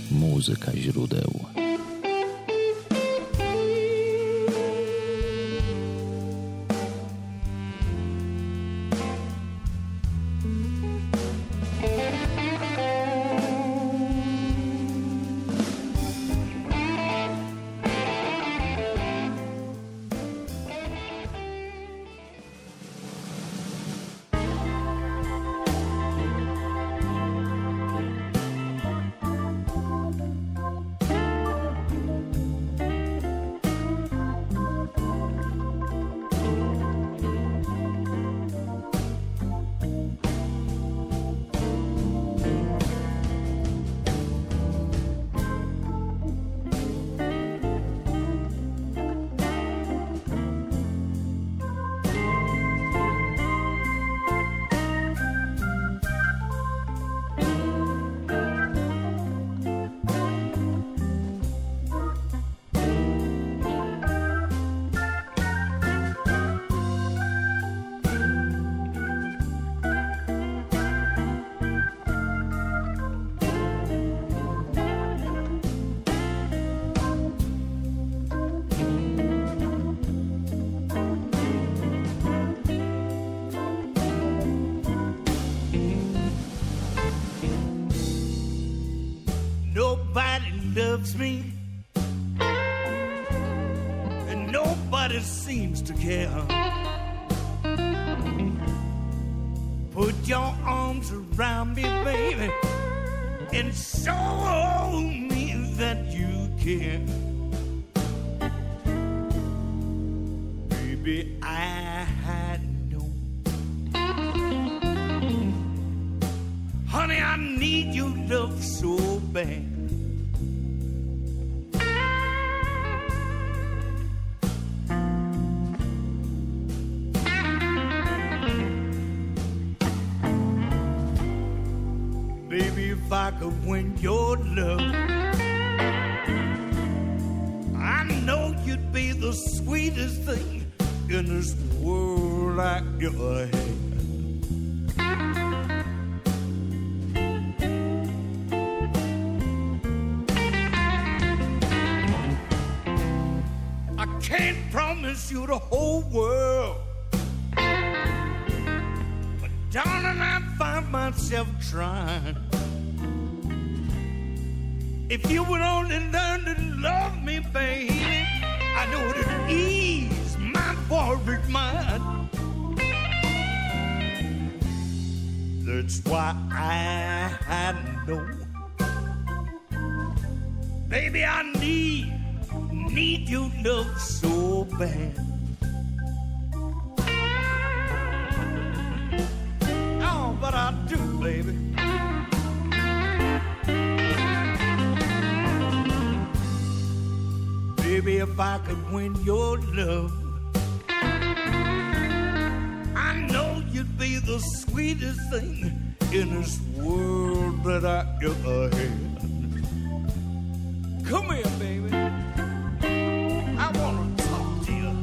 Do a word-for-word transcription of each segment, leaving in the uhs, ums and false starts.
Muzyka źródeł. Loves me, and nobody seems to care. Put your arms around me, baby, and show me that you care. Baby, I know, honey, I need your love so bad. If I could win your love, I know you'd be the sweetest thing in this world I ever had. I can't promise you the whole world, but darling, I find myself trying. If you would only learn to love me, baby, I know it'd ease my worried mind. That's why I know, baby, I need, need your love so bad. Oh, but I do, baby. Baby, if I could win your love, I know you'd be the sweetest thing in this world that I ever had. Come here, baby, I wanna talk to you.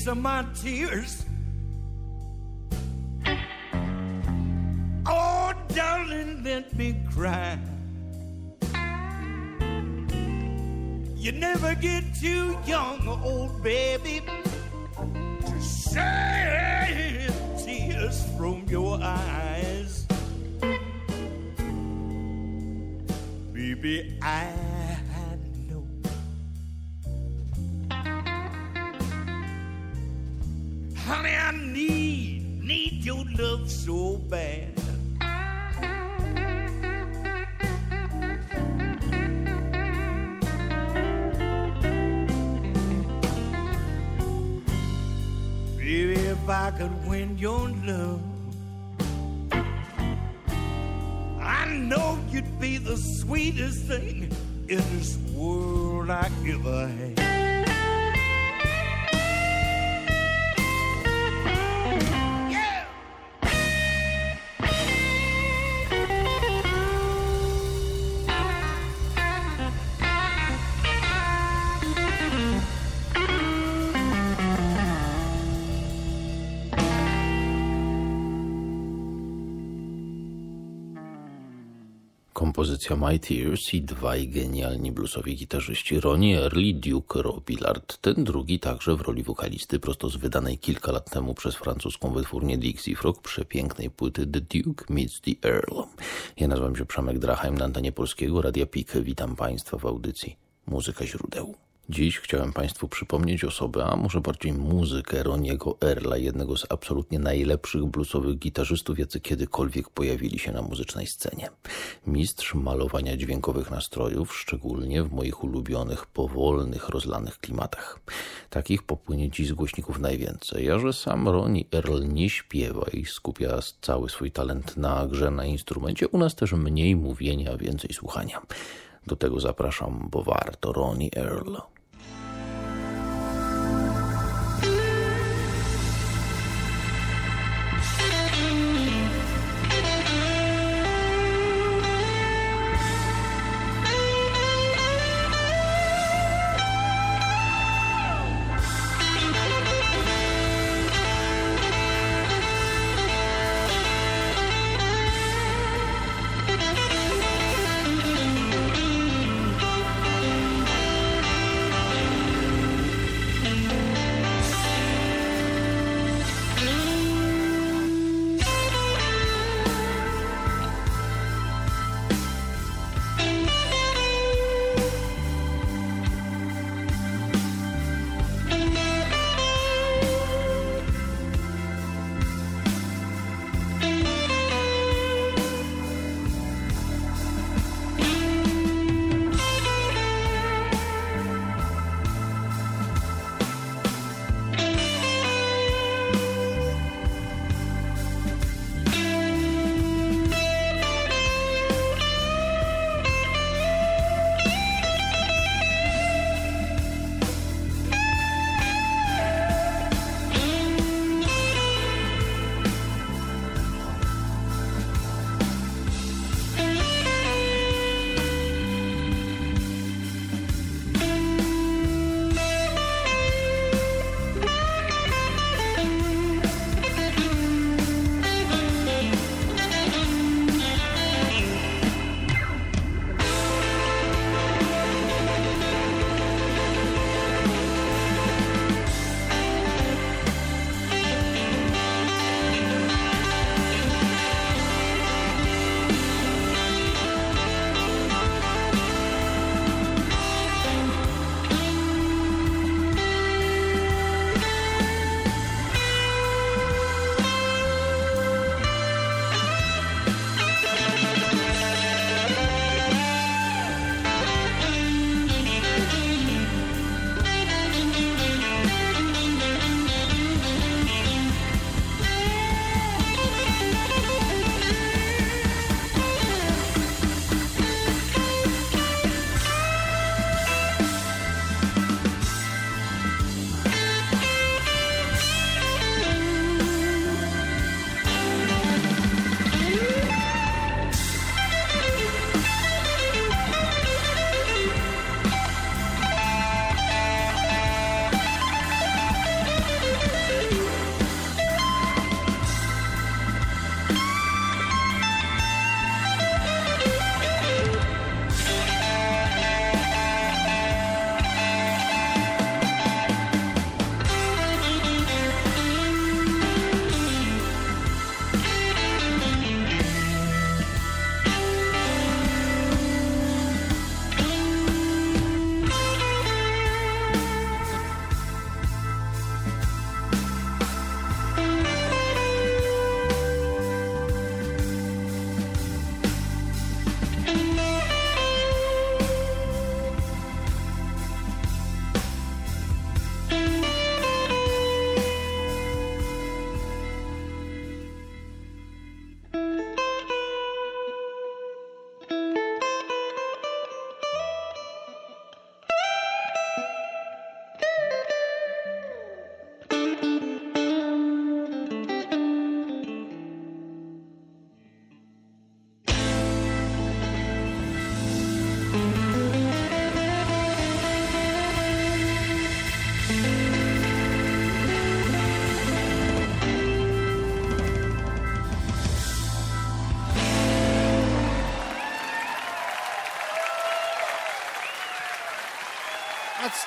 these are my tears. Oh, darling, let me cry. You never get too young, old baby, to shed tears from your eyes. Baby, I know honey, I need, need your love so bad. Baby, if I could win your love, I know you'd be the sweetest thing in this world I ever had. Kompozycja My Tears i dwaj genialni bluesowi gitarzyści Ronnie Earl i Duke Robillard. Ten drugi także w roli wokalisty prosto z wydanej kilka lat temu przez francuską wytwórnię Dixie Frog przepięknej płyty The Duke Meets the Earl. Ja nazywam się Przemek Drachheim, na antenie Polskiego Radia P I K. Witam Państwa w audycji Muzyka Źródeł. Dziś chciałem Państwu przypomnieć osobę, a może bardziej muzykę Ronniego Earla, jednego z absolutnie najlepszych bluesowych gitarzystów, jacy kiedykolwiek pojawili się na muzycznej scenie. Mistrz malowania dźwiękowych nastrojów, szczególnie w moich ulubionych, powolnych, rozlanych klimatach. Takich popłynie dziś z głośników najwięcej, a że sam Ronnie Earl nie śpiewa i skupia cały swój talent na grze na instrumencie, u nas też mniej mówienia, więcej słuchania. Do tego zapraszam, bo warto. Ronnie Earl. Thank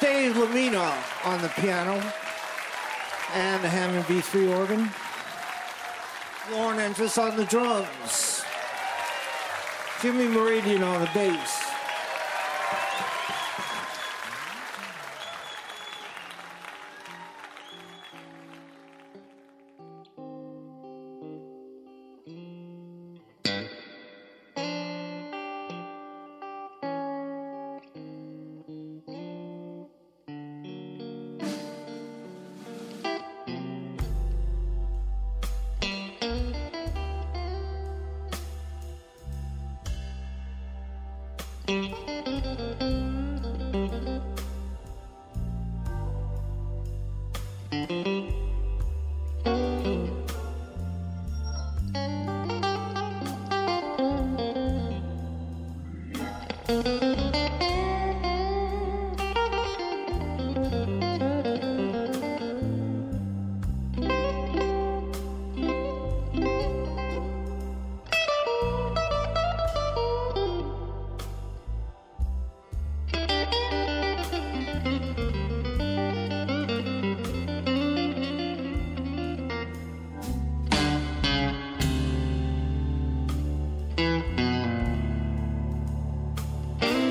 Dave Lamina on the piano and the Hammond B three organ. Lauren Entris on the drums. Jimmy Meridian on the bass. Thank you.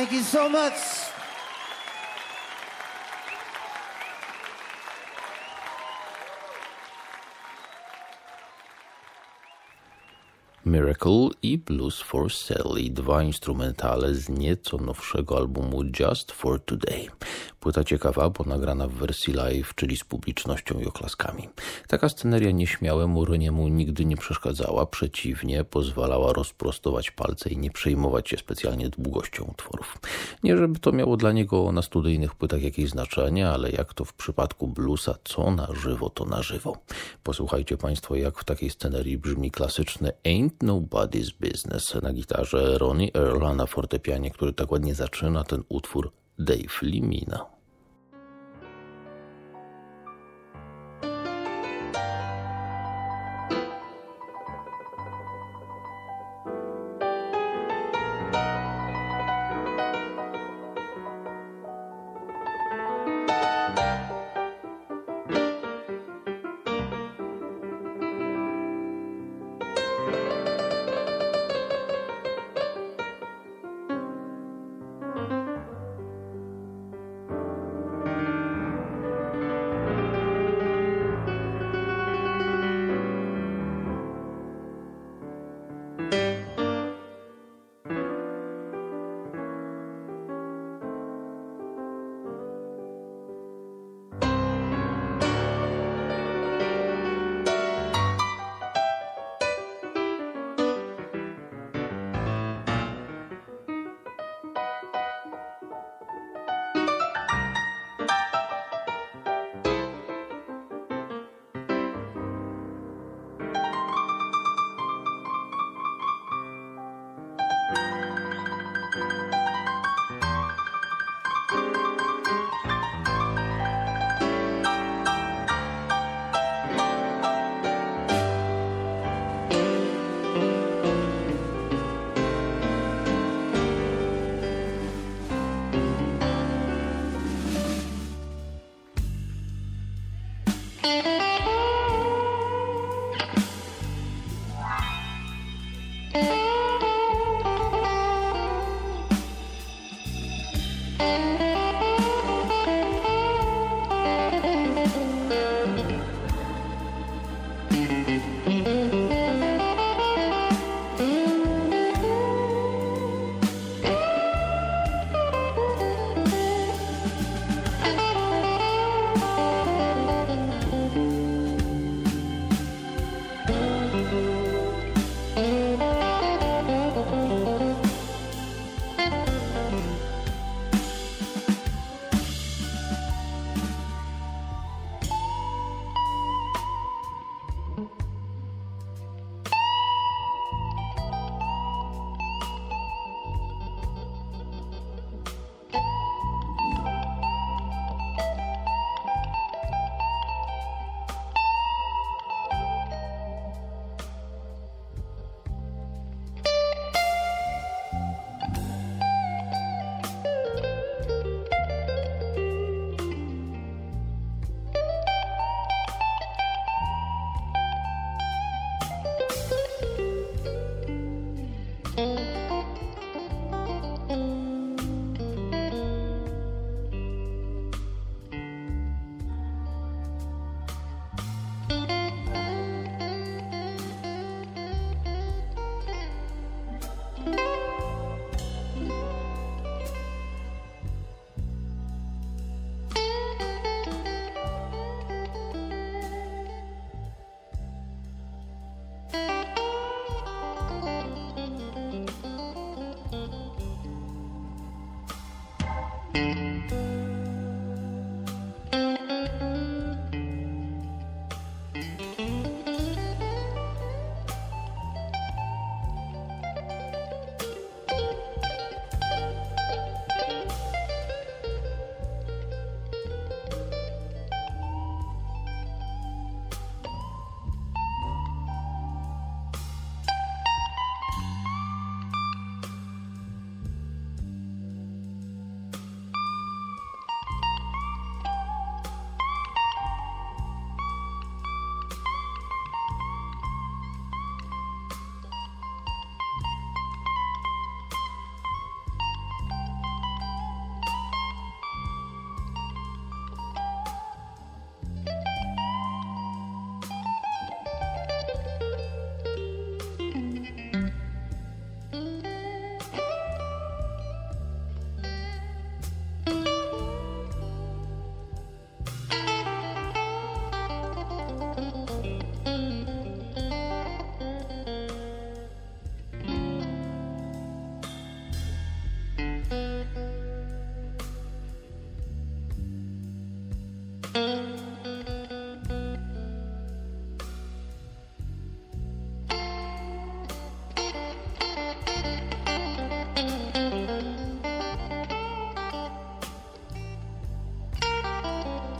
Thank you so much. Miracle i Blues for Sally, dwa instrumentale z nieco nowszego albumu Just for Today. Płyta ciekawa, bo nagrana w wersji live, czyli z publicznością i oklaskami. Taka sceneria nieśmiałemu Roniemu nigdy nie przeszkadzała, przeciwnie, pozwalała rozprostować palce i nie przejmować się specjalnie długością utworów. Nie żeby to miało dla niego na studyjnych płytach jakieś znaczenie, ale jak to w przypadku bluesa, co na żywo, to na żywo. Posłuchajcie Państwo, jak w takiej scenerii brzmi klasyczny Ain't Nobody's Business na gitarze Ronnie Earl, a na fortepianie, który tak ładnie zaczyna ten utwór, Dave Limina.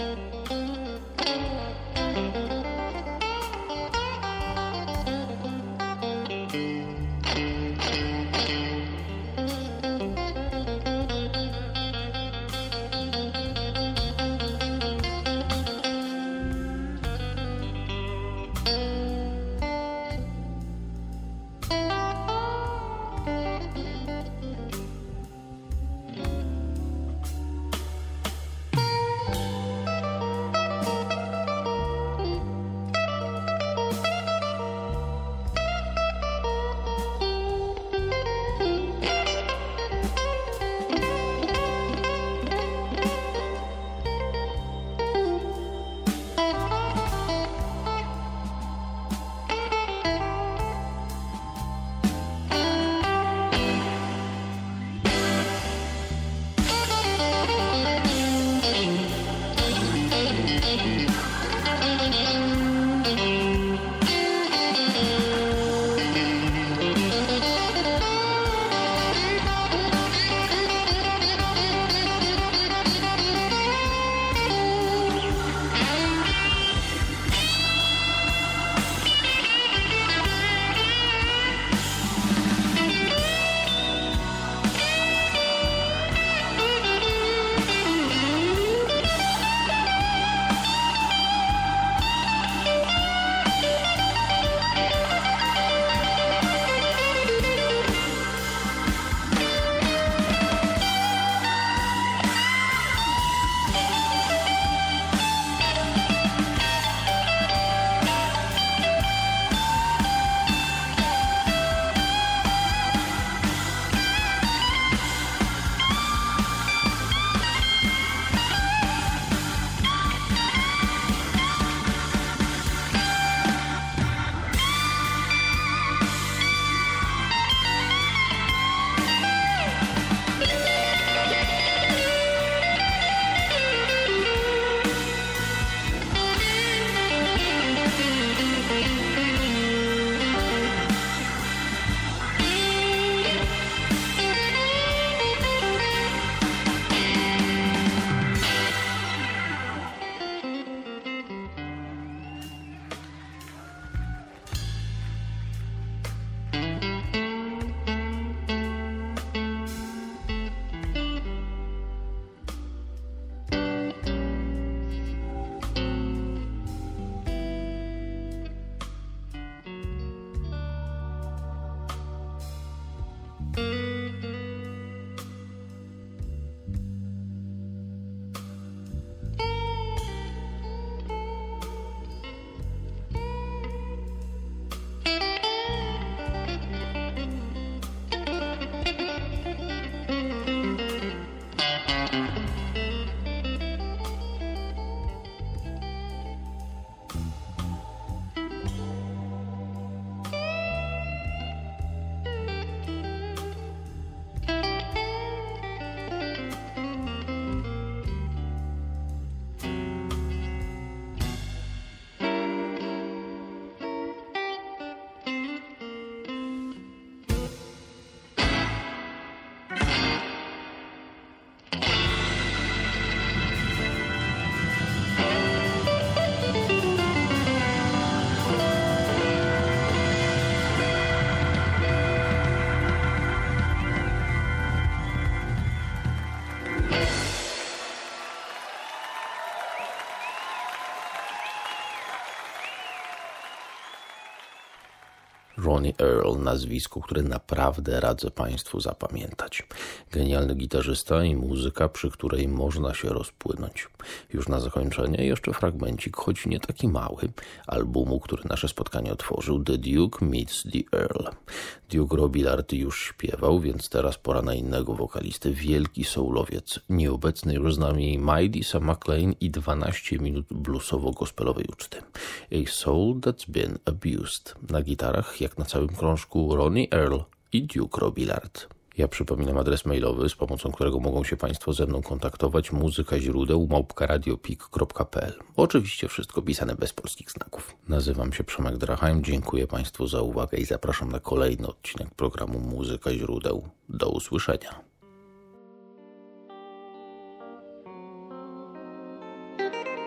Ronnie Earl, nazwisko, które naprawdę radzę Państwu zapamiętać. Genialny gitarzysta i muzyka, przy której można się rozpłynąć. Już na zakończenie jeszcze fragmencik, choć nie taki mały, albumu, który nasze spotkanie otworzył, The Duke Meets the Earl. Duke Robillard już śpiewał, więc teraz pora na innego wokalisty, wielki soulowiec, nieobecny już z nami Maydisa McLean i dwanaście minut bluesowo-gospelowej uczty. A Soul That's Been Abused. Na gitarach, jak na całym krążku, Ronnie Earl i Duke Robillard. Ja przypominam adres mailowy, z pomocą którego mogą się Państwo ze mną kontaktować, muzyka źródeł małpka radiopik kropka p l. Oczywiście wszystko pisane bez polskich znaków. Nazywam się Przemek Drachheim, dziękuję Państwu za uwagę i zapraszam na kolejny odcinek programu Muzyka źródeł. Do usłyszenia.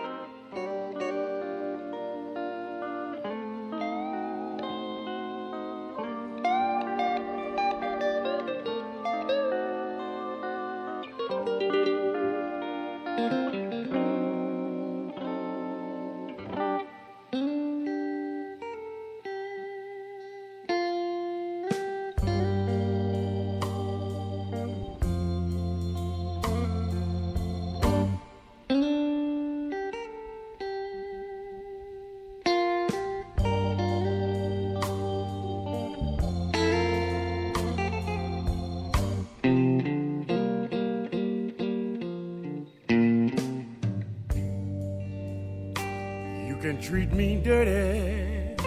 You can treat me dirty,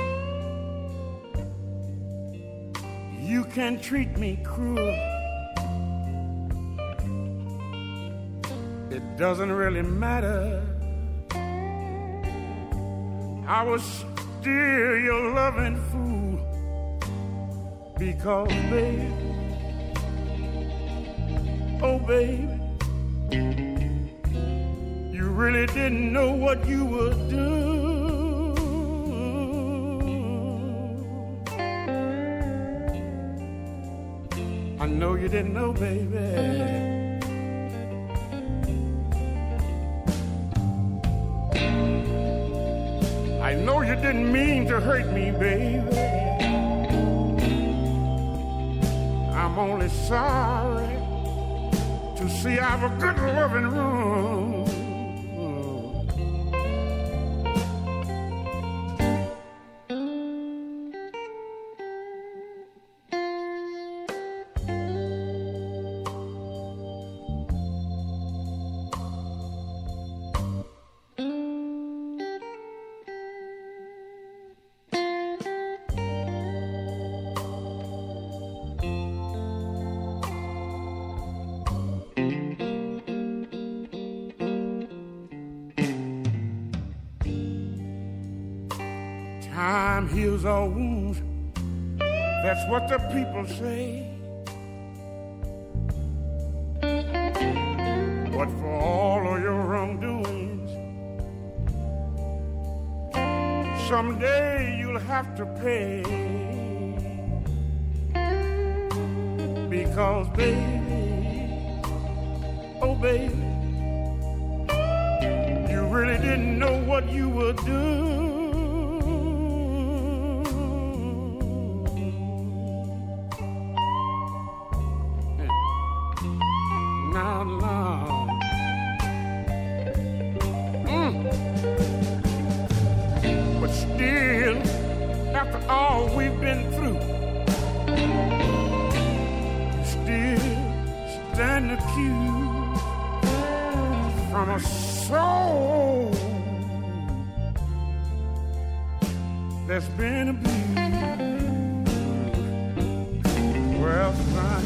you can treat me cruel. It doesn't really matter, I was still your loving fool. Because baby, oh baby, you really didn't know what you were doing. I know you didn't know, baby. I know you didn't mean to hurt me, baby. I'm only sorry to see I have a good loving room. Time heals all wounds, that's what the people say. But for all of your wrongdoings, someday you'll have to pay. Because baby, oh baby, you really didn't know what you were doing. All we've been through, you still stand accused from a soul that's been abused. Well, son,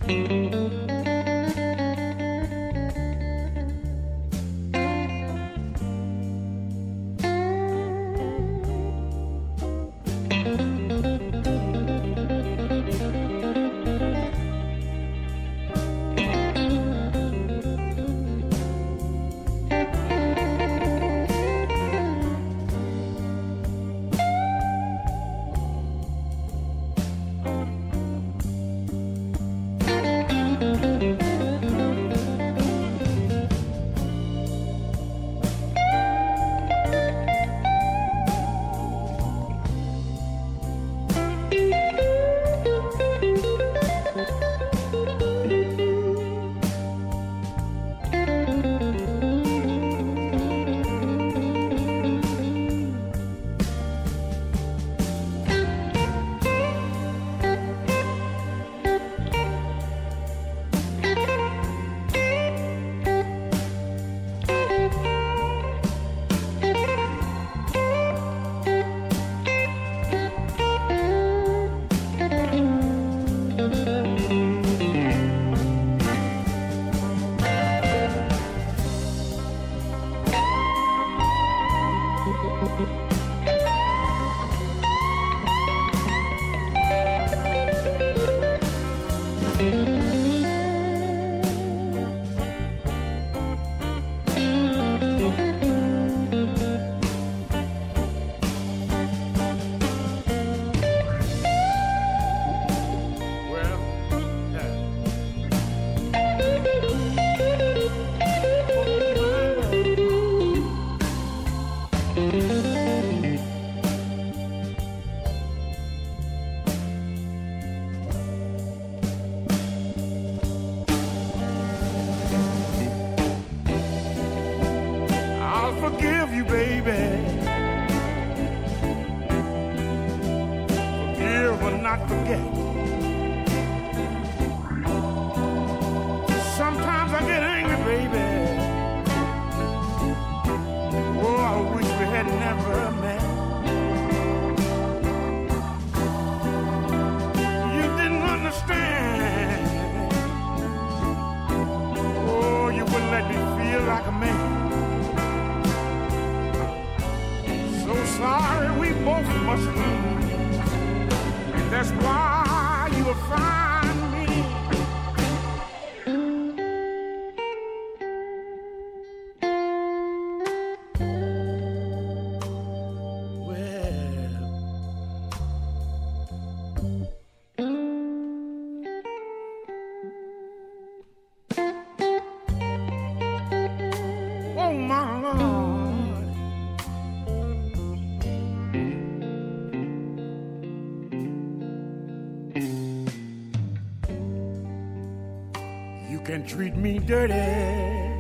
Treat me dirty.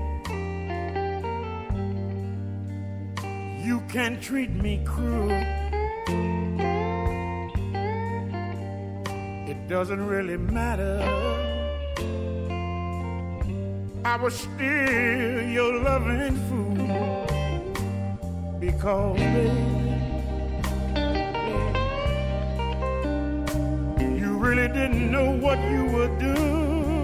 You can treat me cruel. It doesn't really matter. I was still your loving fool. Because, baby, you really didn't know what you were doing.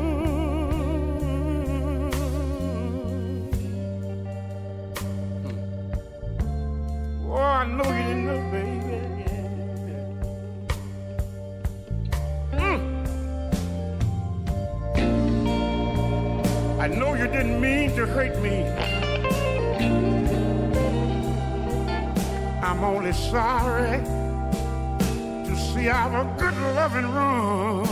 I know you didn't know, baby. Mm. I know you didn't mean to hurt me. I'm only sorry to see our good loving run.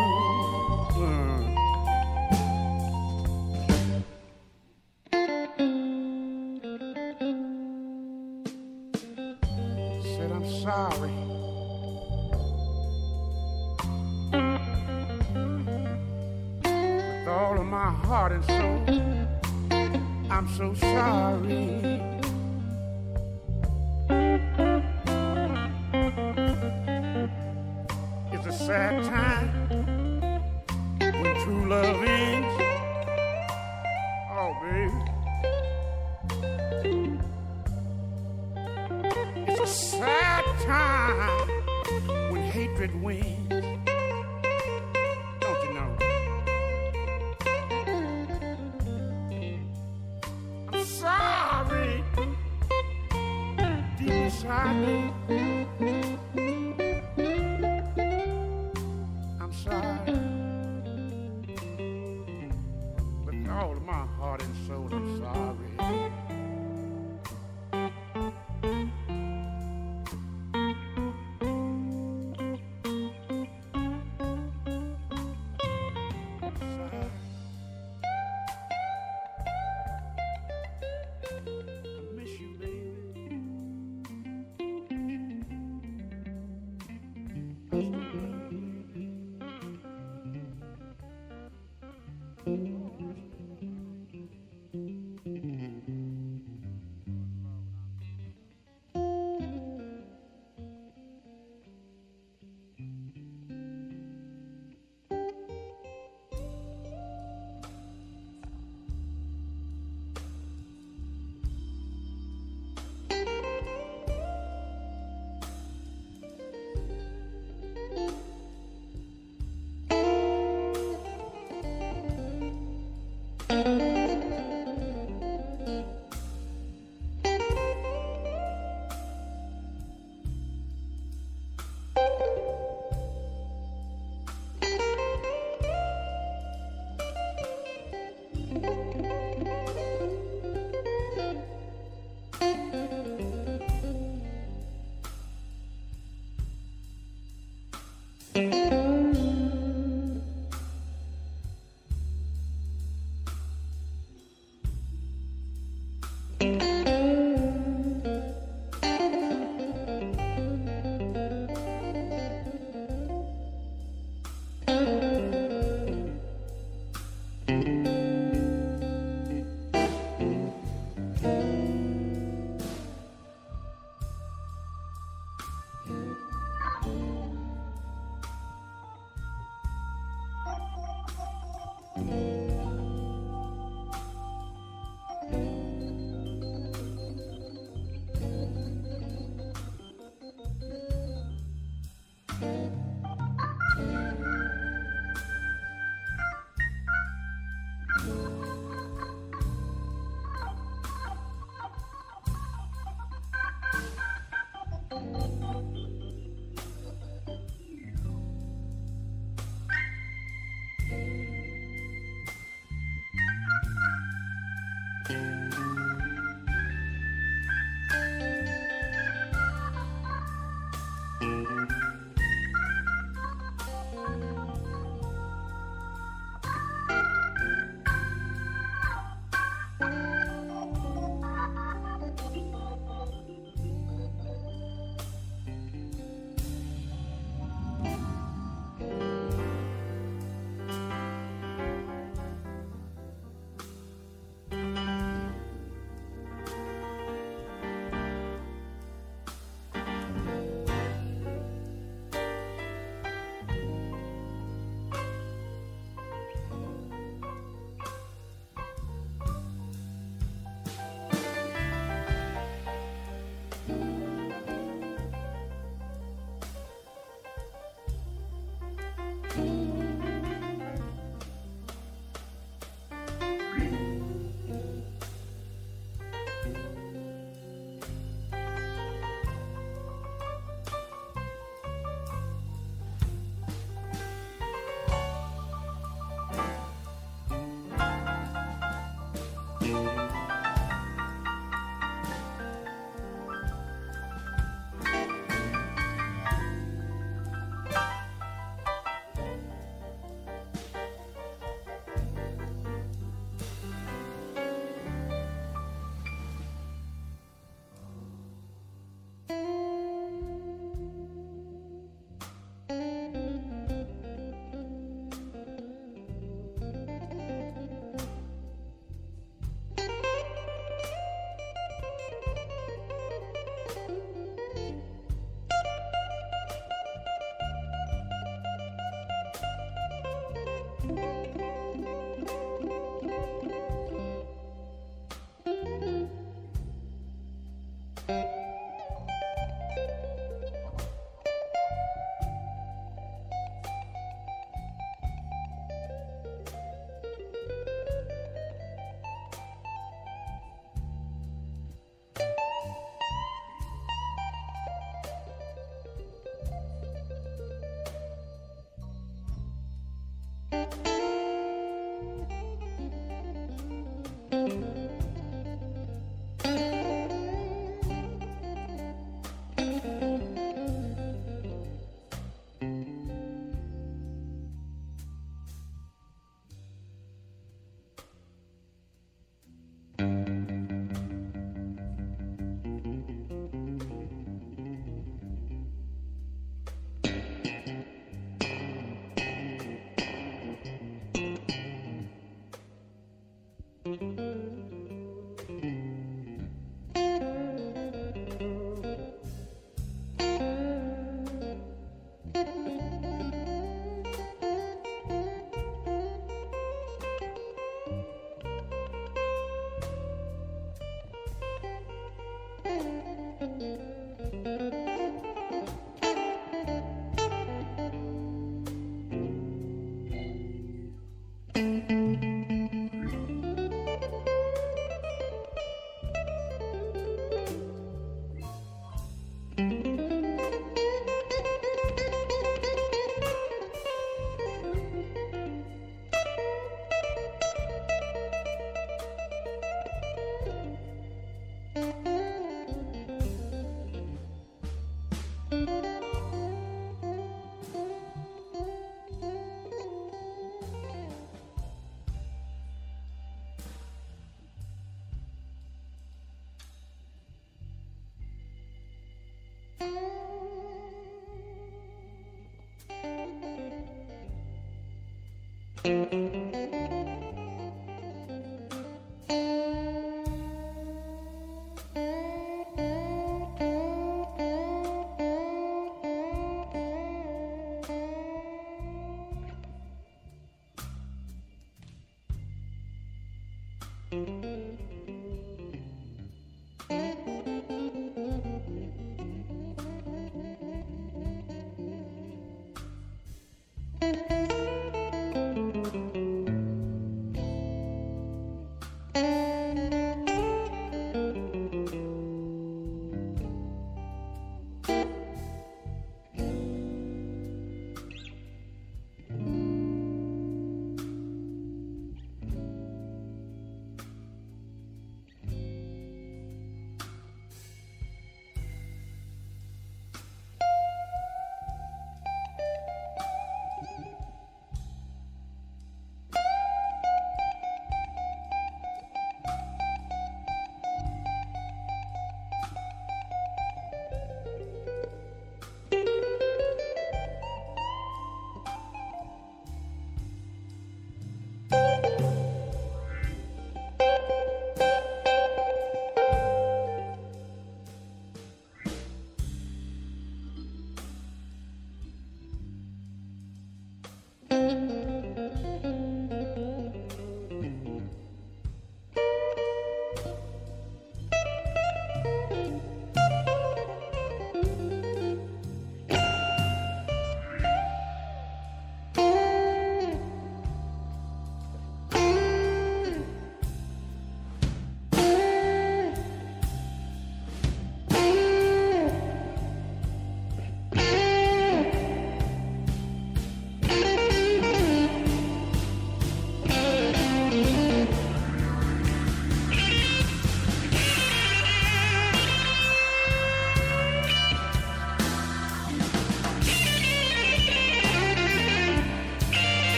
Sorry. With all of my heart and soul, I'm so sorry. It's a sad time when true love ends. Oh, baby. It's a sad time when hatred wins. Don't you know? sorry. I'm sorry. With all of my heart and soul, I'm sorry.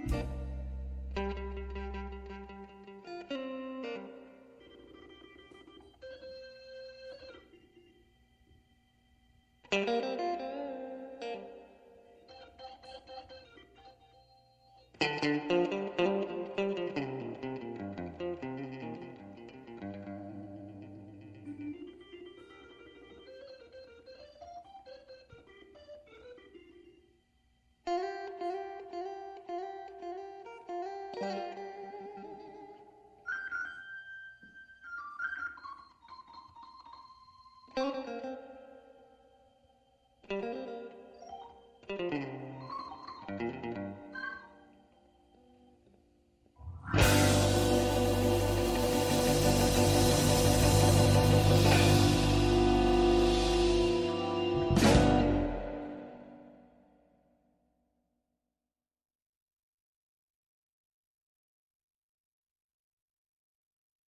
Thank you.